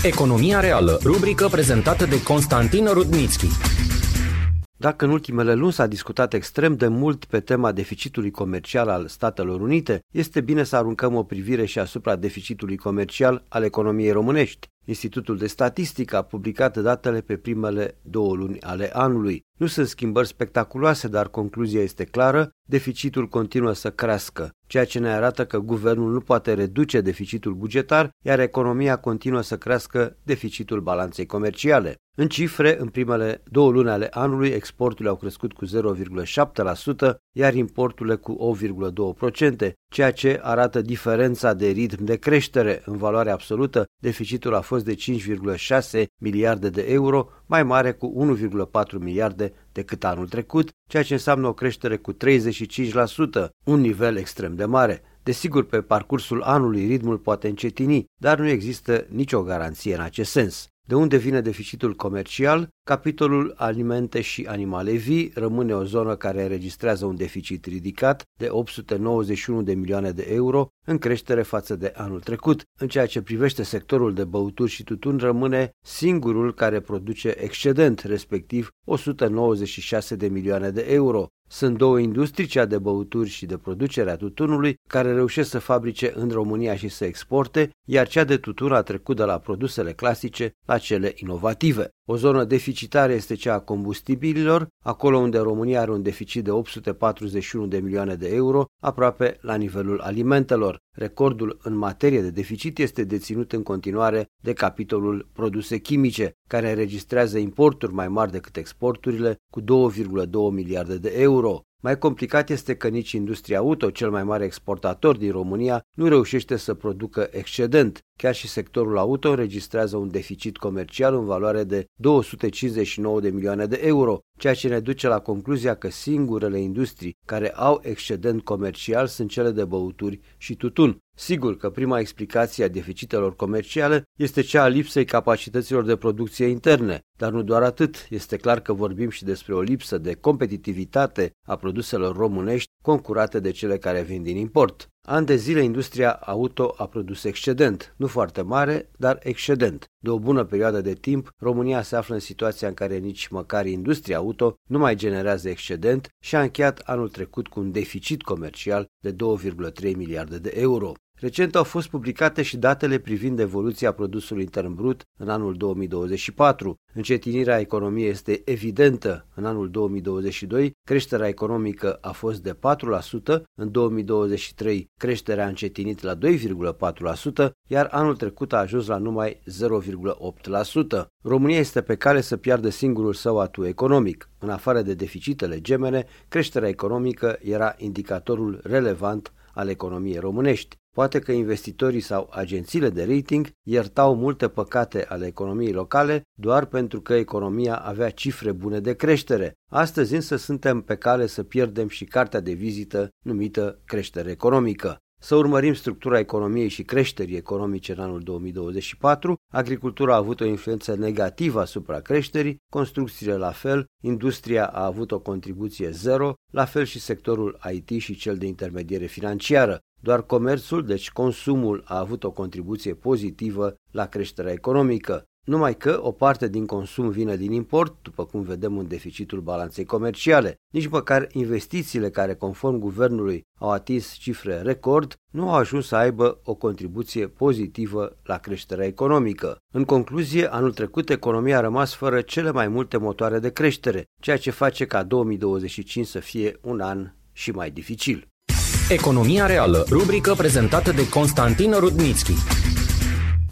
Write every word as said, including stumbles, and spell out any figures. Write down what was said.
Economia reală, rubrică prezentată de Constantin Rudnitschi. Dacă în ultimele luni s-a discutat extrem de mult pe tema deficitului comercial al Statelor Unite, este bine să aruncăm o privire și asupra deficitului comercial al economiei românești. Institutul de Statistică a publicat datele pe primele două luni ale anului. Nu sunt schimbări spectaculoase, dar concluzia este clară, deficitul continuă să crească, ceea ce ne arată că guvernul nu poate reduce deficitul bugetar, iar economia continuă să crească deficitul balanței comerciale. În cifre, în primele două luni ale anului, exporturile au crescut cu zero virgulă șapte la sută, iar importurile cu opt virgulă doi la sută, ceea ce arată diferența de ritm de creștere. În valoare absolută, deficitul a fost de cinci virgulă șase miliarde de euro, mai mare cu unu virgulă patru miliarde decât anul trecut, ceea ce înseamnă o creștere cu treizeci și cinci la sută, un nivel extrem de mare. Desigur, pe parcursul anului ritmul poate încetini, dar nu există nicio garanție în acest sens. De unde vine deficitul comercial? Capitolul alimente și animale vii rămâne o zonă care înregistrează un deficit ridicat de opt sute nouăzeci și unu de milioane de euro, în creștere față de anul trecut. În ceea ce privește sectorul de băuturi și tutun, rămâne singurul care produce excedent, respectiv o sută nouăzeci și șase de milioane de euro. Sunt două industrii, cea de băuturi și de producerea tutunului, care reușesc să fabrice în România și să exporte, iar cea de tutun a trecut de la produsele clasice la cele inovative. O zonă deficitară este cea a combustibililor, acolo unde România are un deficit de opt sute patruzeci și unu de milioane de euro, aproape la nivelul alimentelor. Recordul în materie de deficit este deținut în continuare de capitolul produse chimice, care înregistrează importuri mai mari decât exporturile, cu două virgulă doi miliarde de euro. Mai complicat este că nici industria auto, cel mai mare exportator din România, nu reușește să producă excedent. Chiar și sectorul auto înregistrează un deficit comercial în valoare de două sute cincizeci și nouă de milioane de euro, ceea ce ne duce la concluzia că singurele industrii care au excedent comercial sunt cele de băuturi și tutun. Sigur că prima explicație a deficitelor comerciale este cea a lipsei capacităților de producție interne, dar nu doar atât, este clar că vorbim și despre o lipsă de competitivitate a produselor românești concurate de cele care vin din import. Ani de zile industria auto a produs excedent, nu foarte mare, dar excedent. De o bună perioadă de timp, România se află în situația în care nici măcar industria auto nu mai generează excedent și a încheiat anul trecut cu un deficit comercial de două virgulă trei miliarde de euro. Recent au fost publicate și datele privind evoluția produsului intern brut în anul două mii douăzeci și patru. Încetinirea economiei este evidentă. În anul două mii douăzeci și doi, creșterea economică a fost de patru la sută, în două mii douăzeci și trei creșterea a încetinit la doi virgulă patru la sută, iar anul trecut a ajuns la numai zero virgulă opt la sută. România este pe cale să piardă singurul său atu economic. În afară de deficitele gemene, creșterea economică era indicatorul relevant al economiei românești. Poate că investitorii sau agențiile de rating iertau multe păcate ale economiei locale doar pentru că economia avea cifre bune de creștere. Astăzi însă suntem pe cale să pierdem și cartea de vizită numită creștere economică. Să urmărim structura economiei și creșterii economice în anul două mii douăzeci și patru, agricultura a avut o influență negativă asupra creșterii, construcțiile la fel, industria a avut o contribuție zero, la fel și sectorul I T și cel de intermediere financiară. Doar comerțul, deci consumul, a avut o contribuție pozitivă la creșterea economică. Numai că o parte din consum vine din import, după cum vedem în deficitul balanței comerciale. Nici măcar investițiile care, conform guvernului, au atins cifre record, nu au ajuns să aibă o contribuție pozitivă la creșterea economică. În concluzie, anul trecut economia a rămas fără cele mai multe motoare de creștere, ceea ce face ca două mii douăzeci și cinci să fie un an și mai dificil. Economia reală, rubrică prezentată de Constantin Rudnitschi.